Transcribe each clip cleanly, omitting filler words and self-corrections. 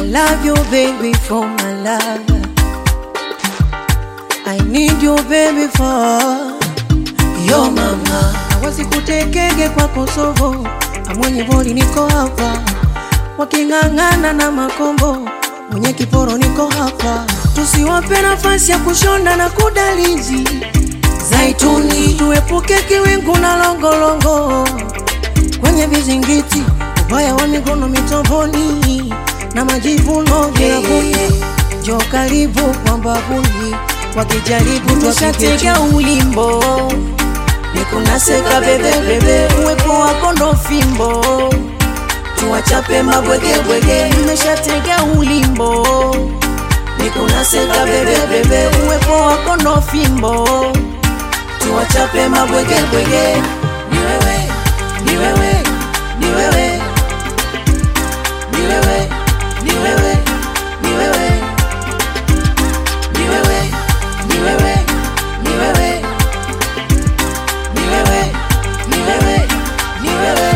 love you baby for my love. I need you baby for your mama. Hawezi kutekege kwa Kosovo, amwenye boli niko hapa. Wakingangana na makombo, mwenye kiporo niko hapa. Tusiwape nafasi ya kushonda na kudalizi zaituni. Tuepuke kiwingu na longolongo kwenye vizingiti, ubaya wa mikono mitoboni na majivuno jirabuni. Jo karibu kwa mbabuni, wakijaribu tuwashatega ulimbo. Nikunaseka bebe bebe, uwepo wako ndo fimbo. Tuwachape mabwege bwege, nimeshatega ulimbo. Nikunaseka bebe bebe, uwepo wako ndo fimbo. Tuwachape mabwege bwege. Ni wewe, ni wewe, ni wewe, ni wewe, ni wewe, ni wewe, ni wewe, ni wewe, ni wewe, ni wewe, ni wewe, ni wewe.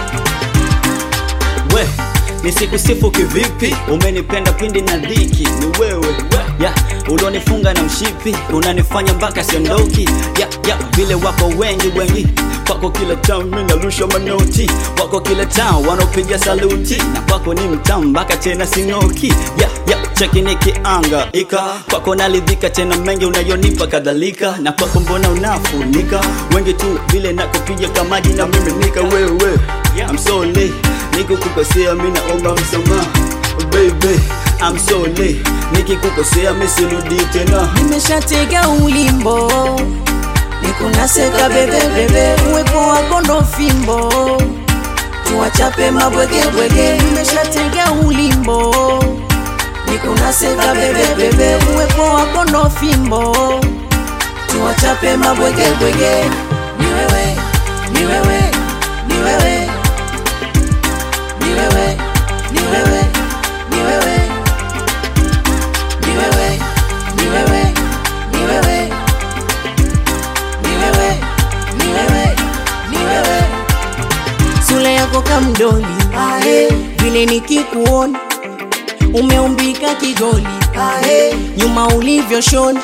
We, nisikusifu kivipi? Umenipenda pindi na dhiki. Ni wewe, yeah, ulonifunga na mshipi, unanifanya mpaka siondoki. Yeah, vile wako wengi wengi, kwako kila town mimi narusha manoti. Wako kila town wanopiga saluti, na kwako ni mtamu mpaka tena sinoki. Yeah, cheki nikianga ika, kwako nalidhika tena mengi unayonipa kadhalika. Na kwako mbona unafunika wengi tu vile nakupiga kama maji na mimi nika wewe. I'm so late, nikikukosea mimi naomba msamaha baby. I'm so late, nikikukosea mimi sirudi tena. Nimeshatega ulimbo, nikunaseka bebe bebe, uwepo wako ndo fimbo. Tuwachape mabwege bwege, nimeshatega ulimbo. Nikunaseka bebe bebe, uwepo wako ndo fimbo. Tuwachape mabwege bwege. Ni wewe, ni wewe, ni wewe, ni wewe, ni wewe, ni wewe, ni wewe, ni wewe, ni wewe, ni wewe, ni wewe, ni wewe. Sura yako kamdoli, ae, vile nikikuona umeumbika kigoli, ae, nyuma ulivyo shoni,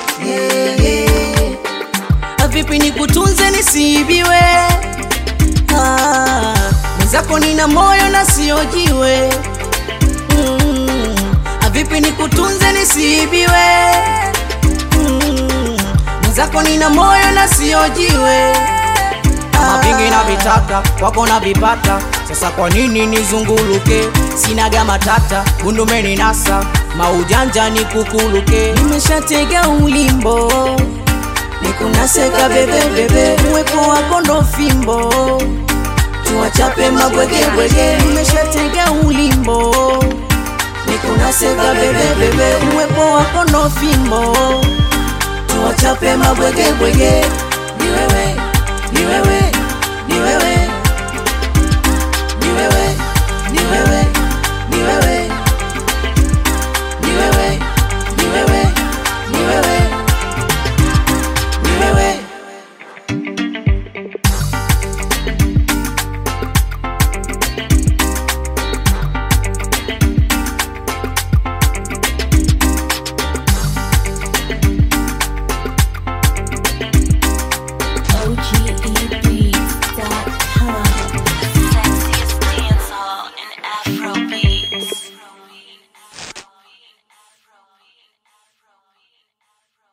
vipi nikutunze nisibiwe? Mwenzako nina moyo na siojiwe. Vipi nikutunze nisibiwe? Mwenzako nina moyo na siojiwe. Mapingi na vitaka, wako na vipata. Sasa kwa nini nizunguluke? Sinaga matata, gundumeni nasa, maujanja ni kukuluke. Nimeshatega ulimbo, nikunaseka bebe bebe, uwepo wako ndo fimbo. Tuwachape mabwege bwege, nimeshatega ulimbo. Nikunaseka bebe bebe, uwepo wako ndo fimbo. Tuwachape mabwege bwege. Ni wewe, ni wewe, ni wewe.